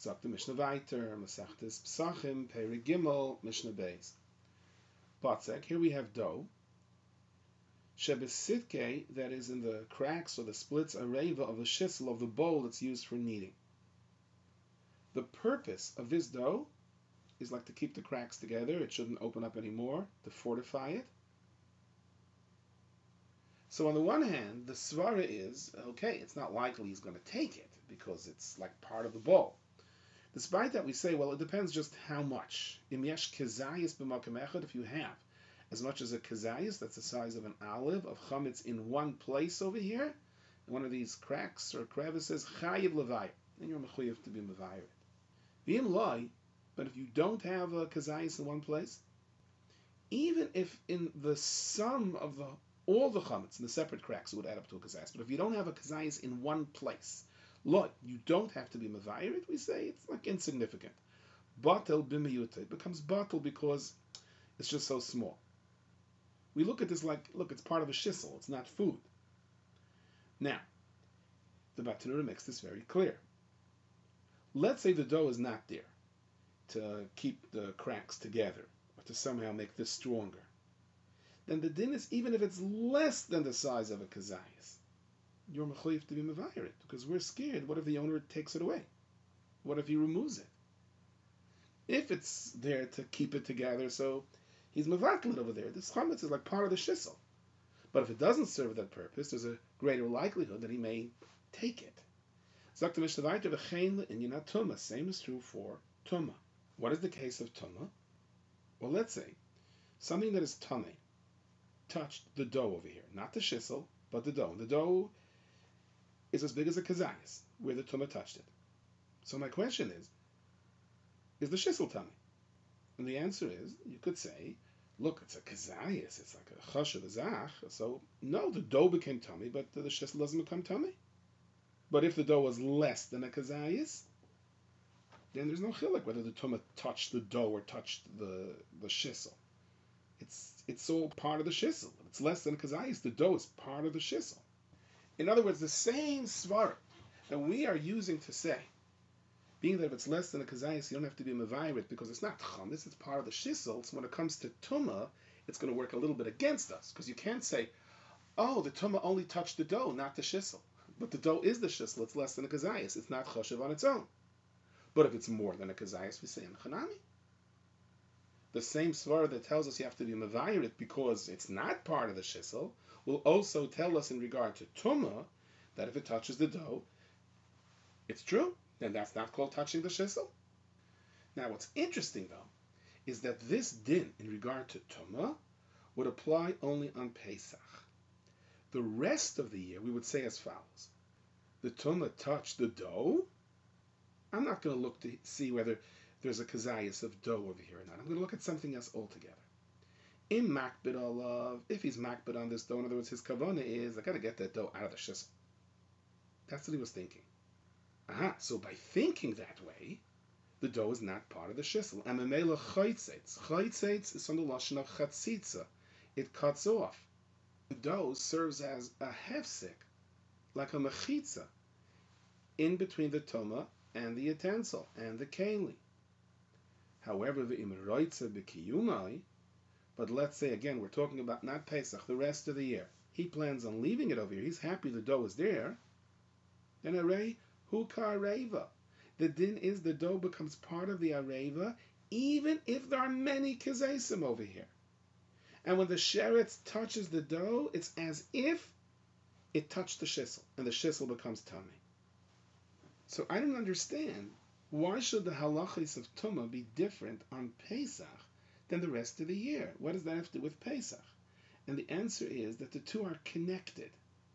Sagt the Mishnah weiter, Masechtes Psachim, Perek Gimel, Mishnah Beis. Patzek, here we have dough. Shebesitke, that is in the cracks or the splits, areva of the shissel of the bowl that's used for kneading. The purpose of this dough is like to keep the cracks together. It shouldn't open up anymore, to fortify it. So on the one hand, the svara is, okay, it's not likely he's going to take it because it's like part of the bowl. Despite that, we say, well, it depends just how much. Im yesh kezayis b'makom echad, if you have as much as a kezayis, that's the size of an olive, of chametz in one place over here, in one of these cracks or crevices, chayiv levayir, then you're mechuyev to be mevayir. V'im loy, but if you don't have a kezayis in one place, even if in the sum of all the chametz in the separate cracks it would add up to a kezayis, but if you don't have a kezayis in one place, look, you don't have to be mevayir it, we say it's like insignificant. Batel b'miyuta, it becomes batel because it's just so small. We look at this like, look, it's part of a shissel, it's not food. Now, the Bartenura makes this very clear. Let's say the dough is not there to keep the cracks together, or to somehow make this stronger. Then the din is, even if it's less than the size of a kezayis, you're mechuyev to be mevayir it, because we're scared. What if the owner takes it away? What if he removes it? If it's there to keep it together, so he's mevatel it over there. This chametz is like part of the shissel. But if it doesn't serve that purpose, there's a greater likelihood that he may take it. Sagt the Mishnah weiter, v'chein le'inyan tumah. Same is true for tumah. What is the case of tumah? Well, let's say something that is tameh touched the dough over here, not the shissel, but the dough. The dough is as big as a kezayis, where the tumah touched it. So my question is the shissel tameh? And the answer is, you could say, look, it's a kezayis, it's like a chashav zach, so no, the dough became tummy, but the shissel doesn't become tummy. But if the dough was less than a kezayis, then there's no chiluk whether the tumah touched the dough or touched the shissel. It's all part of the shissel. If it's less than a kezayis, the dough is part of the shissel. In other words, the same svara that we are using to say, being that if it's less than a kezayis, you don't have to be mevayir it because it's not chametz, it's part of the shissel. So when it comes to tumah, it's going to work a little bit against us, because you can't say, oh, the tumah only touched the dough, not the shissel. But the dough is the shissel, it's less than a kezayis, it's not choshev on its own. But if it's more than a kezayis, we say in chanami. The same svara that tells us you have to be mevayir it because it's not part of the shissel will also tell us in regard to tumah that if it touches the dough, it's true. Then that's not called touching the shissel. Now what's interesting though, is that this din in regard to tumah would apply only on Pesach. The rest of the year we would say as follows. The tumah touched the dough. I'm not going to look to see whether there's a kezayis of dough over here or not. I'm going to look at something else altogether. In makbid olav, if he's makbid on this dough, in other words, his kavanah is, I got to get that dough out of the shissel. That's what he was thinking. So by thinking that way, the dough is not part of the shissel. And memela chaytzeitz. Chaytzeitz is from the lashon of chatzitza. It cuts off. The dough serves as a hefsek, like a mechitza, in between the tumah and the utensil and the keli. However, the imroitza b'kiyumai, but let's say again, we're talking about not Pesach, the rest of the year. He plans on leaving it over here. He's happy the dough is there. Then arei hu ka'areva. The din is the dough becomes part of the areva, even if there are many kezesim over here. And when the sheretz touches the dough, it's as if it touched the shissel, and the shissel becomes tummy. So I don't understand, why should the halachis of tumah be different on Pesach than the rest of the year? What does that have to do with Pesach? And the answer is that the two are connected.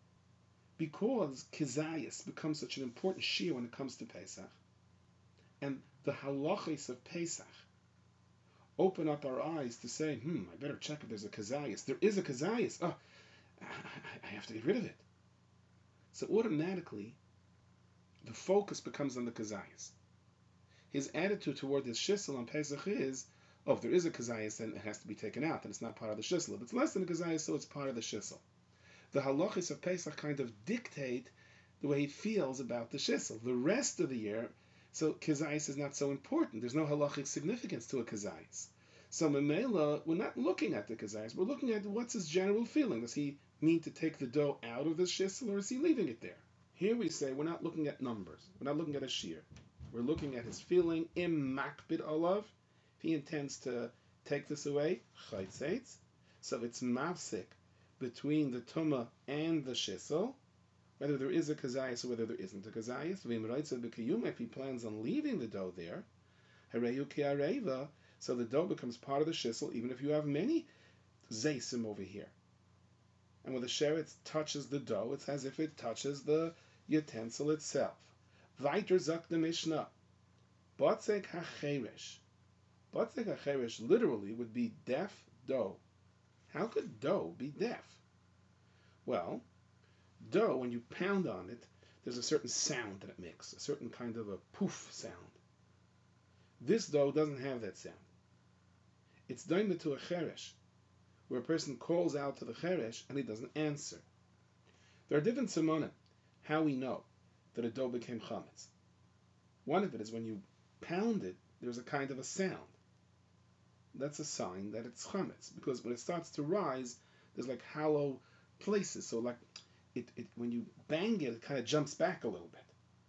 Because kezayis becomes such an important shir when it comes to Pesach, and the halachis of Pesach open up our eyes to say, I better check if there's a kezayis. There is a kezayis. Oh, I have to get rid of it. So automatically, the focus becomes on the kezayis. His attitude toward this shissel on Pesach is, if there is a kezayis, then it has to be taken out, and it's not part of the shissel. If it's less than a kezayis, so it's part of the shissel. The halachis of Pesach kind of dictate the way he feels about the shissel. The rest of the year, So kazayis is not so important. There's no halachic significance to a kazayis. So memela, we're not looking at the kazayis. We're looking at what's his general feeling. Does he mean to take the dough out of the shissel, or is he leaving it there? Here we say we're not looking at numbers. We're not looking at a shear. We're looking at his feeling im makbid olav. If he intends to take this away, chaytzeitz. So it's mafsik between the tuma and the shissel, whether there is a kazayas or whether there isn't a kazayas. If he plans on leaving the dough there, hareyu ki'areva, so the dough becomes part of the shissel, even if you have many zaysim over here. And when the sheretz touches the dough, it's as if it touches the utensil itself. Weiter sagt the Mishnah, Botzek hacheresh. Botzek hacheresh literally would be deaf dough. How could dough be deaf? Well, dough, when you pound on it, there's a certain sound that it makes, a certain kind of a poof sound. This dough doesn't have that sound. It's daima to a cheresh, where a person calls out to the cheresh and he doesn't answer. There are different simonim, how we know that a dough became chametz. One of it is when you pound it, there's a kind of a sound. That's a sign that it's chametz, because when it starts to rise, there's like hollow places. So like it when you bang it, it kind of jumps back a little bit.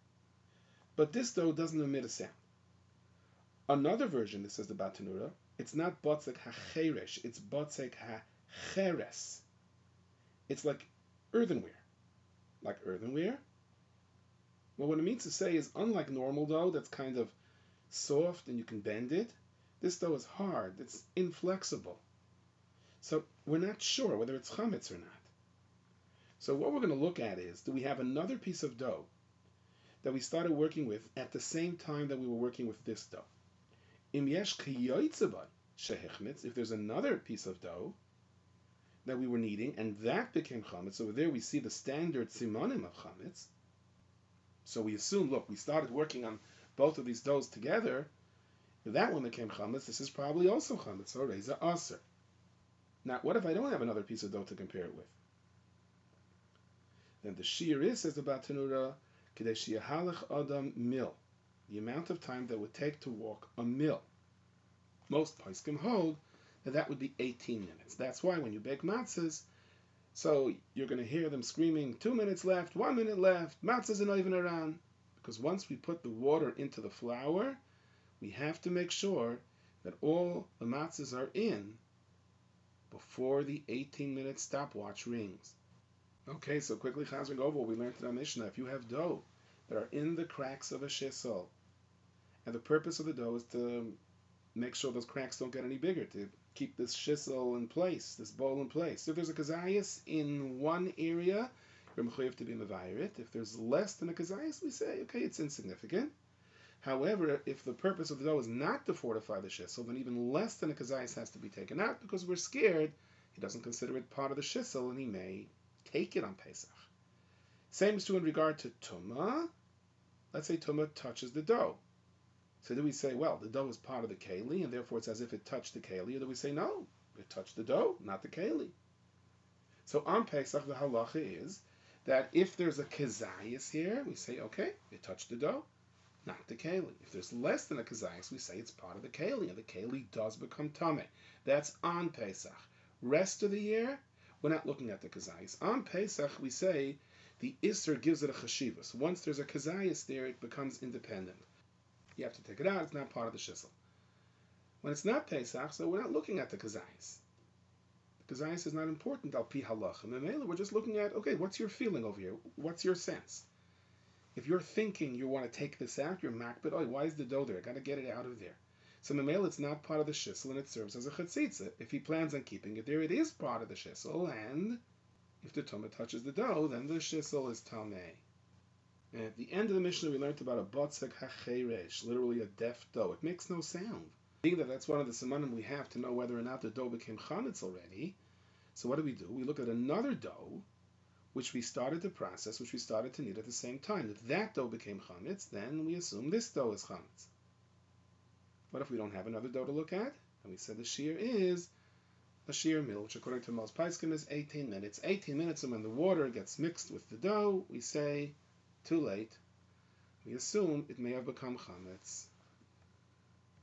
But this dough doesn't emit a sound. Another version, this says the Batanura, it's not botzek hacheresh, it's botzek hacheres. It's like earthenware. Like earthenware? Well, what it means to say is, unlike normal dough that's kind of soft and you can bend it, this dough is hard, it's inflexible. So we're not sure whether it's chametz or not. So what we're going to look at is, do we have another piece of dough that we started working with at the same time that we were working with this dough? Im yesh kiyotzeba shehichmitz, if there's another piece of dough that we were kneading and that became chametz, over there we see the standard simonim of chametz. So we assume, look, we started working on both of these doughs together. If that one became chametz, this is probably also chametz, so reza aser. Now, what if I don't have another piece of dough to compare it with? Then the shear is, says the Batanura, kedei sheyahalech adam mil, the amount of time that would take to walk a mil. Most poskim hold that that would be 18 minutes. That's why when you bake matzahs, so you're going to hear them screaming, 2 minutes left, 1 minute left, matzahs are not even around. Because once we put the water into the flour, we have to make sure that all the matzahs are in before the 18-minute stopwatch rings. Okay, so quickly chazing over what we learned in our Mishnah. If you have dough that are in the cracks of a shissel, and the purpose of the dough is to make sure those cracks don't get any bigger, to keep this shissel in place, this bowl in place. So if there's a kazayas in one area, you're mechuyev to be mevayir. If there's less than a kazayas, we say, okay, it's insignificant. However, if the purpose of the dough is not to fortify the shissel, then even less than a kazayas has to be taken out, because we're scared he doesn't consider it part of the shissel and he may take it on Pesach. Same is true in regard to tumah. Let's say tumah touches the dough. So do we say, well, the dough is part of the keli, and therefore it's as if it touched the keli, or do we say, no, it touched the dough, not the keli? So on Pesach, the halacha is that if there's a kazayas here, we say, okay, it touched the dough, not the keli. If there's less than a kazayas, we say it's part of the keli, and the keli does become tameh. That's on Pesach. Rest of the year, we're not looking at the kazayas. On Pesach, we say the Isser gives it a chashivas. Once there's a kazayas there, it becomes independent. You have to take it out, it's not part of the shissel. When it's not Pesach, so we're not looking at the kazayas. The kazayas is not important, al pi halacha. Memela, we're just looking at, okay, what's your feeling over here? What's your sense? If you're thinking you want to take this out, you're makbid, oh, why is the dough there? I got to get it out of there. So memela, it's not part of the shissel, and it serves as a chatzitza. If he plans on keeping it there, it is part of the shissel, and if the tumah touches the dough, then the shissel is tameh. And at the end of the Mishnah, we learned about a botzek hacheresh, literally a deaf dough. It makes no sound. Being that that's one of the simanim we have to know whether or not the dough became chametz already. So what do? We look at another dough, which we started to process, which we started to knead at the same time. If that dough became chametz, then we assume this dough is chametz. What if we don't have another dough to look at? And we said the shear is a shear mill, which according to most poskim is 18 minutes. 18 minutes, and when the water gets mixed with the dough, we say, too late. we assume it may have become chametz